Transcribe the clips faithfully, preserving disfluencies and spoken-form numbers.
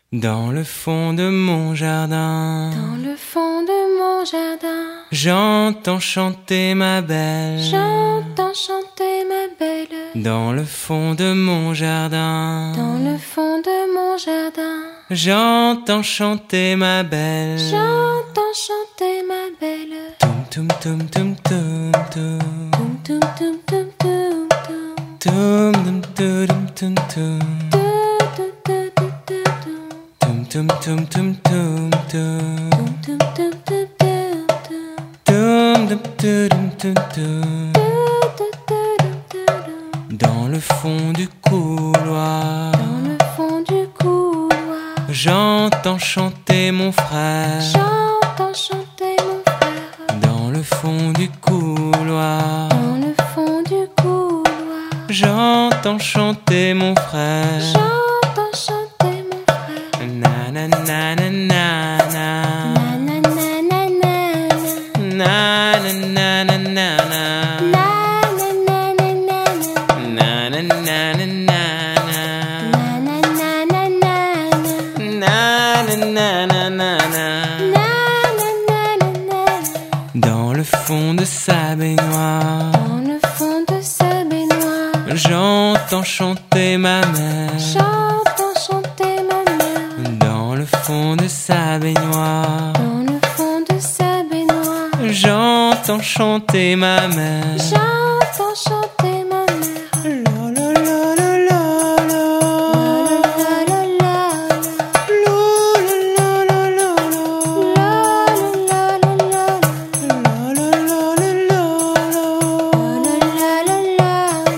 Dans le fond de mon jardin, dans le fond de mon jardin, j'entends chanter ma belle, j'entends chanter ma belle. Dans le fond de mon jardin, dans le fond de mon jardin, j'entends chanter ma belle, j'entends chanter ma belle. Tum tum tum tum tum Tum tum tum tum tum tum tum tum tum tum tum tum tum tum tum tum tum. Dans le fond du couloir, dans le fond du couloir, j'entends chanter mon frère. j'entends chanter mon frère. Dans le fond du couloir, dans le fond du couloir, j'entends chanter mon frère. j'entends chanter mon frère. Na na na na na na. Na na na na na na. Na na na na na na. Na na na na na na. Na na na na na na. Na na na na na na. Na na na na na na. Na na na na na. Dans le fond de sa baignoire, Dans le fond de sa baignoire, j'entends chanter ma mère. j'entends chanter ma mère. Dans le fond de sa baignoire, Dans le fond de sa baignoire, j'entends chanter ma mère. j'entends chanter ma mère. La la la la la la. La la la la. La la la la la. La la la la la. La la la la la. La la la la la.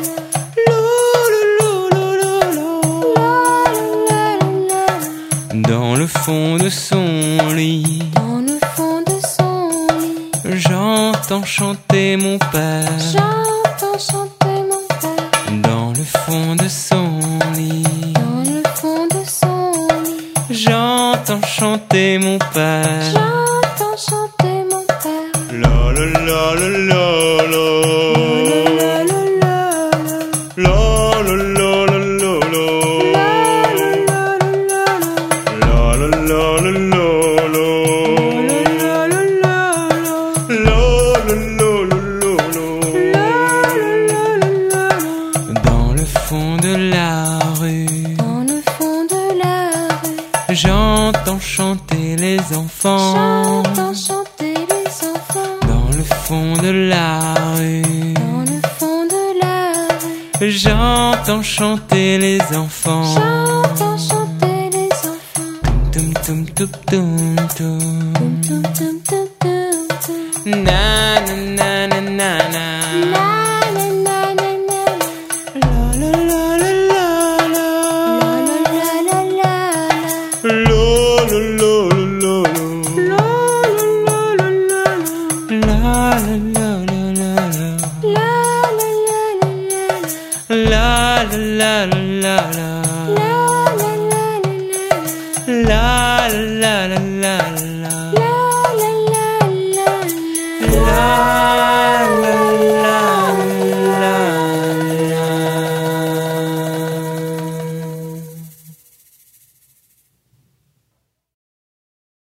Dans le fond de son lit, Dans le fond de son lit, j'entends chanter mon père. j'entends chanter mon père. Dans le fond de son lit, Dans le fond de son lit, j'entends chanter mon père. j'entends chanter mon père. La la la la la la. La la la la. La la la la la la. La la la la la. La la la la la la. La la la la la. La la la la la la. Dans le fond de la rue, Dans le fond de la rue, j'entends chanter les enfants. j'entends chanter les enfants. Dans le fond de la rue, Dans le fond de la rue, j'entends chanter les enfants. j'entends chanter les enfants. Tum tum tum tum tum. Tum tum tum tum tum. Na na na na na na. Na na na na na. La la la la la la. La la la la la. La la la la la. La la la la la. La la la la la la. La la la la la. La la la la la la. La la la la la. La